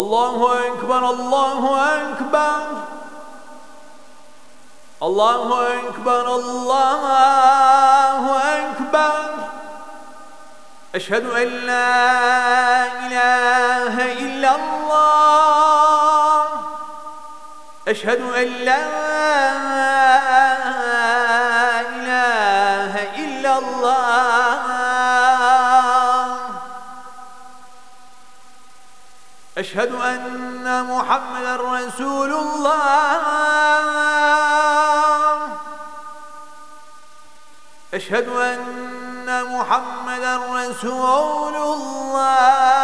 الله أكبر الله أكبر الله أكبر الله أكبر. أشهد أن لا إله إلا الله. أشهد أن لا إله إلا الله. أشهد أن محمدا رسول الله. أشهد أن محمدا رسول الله.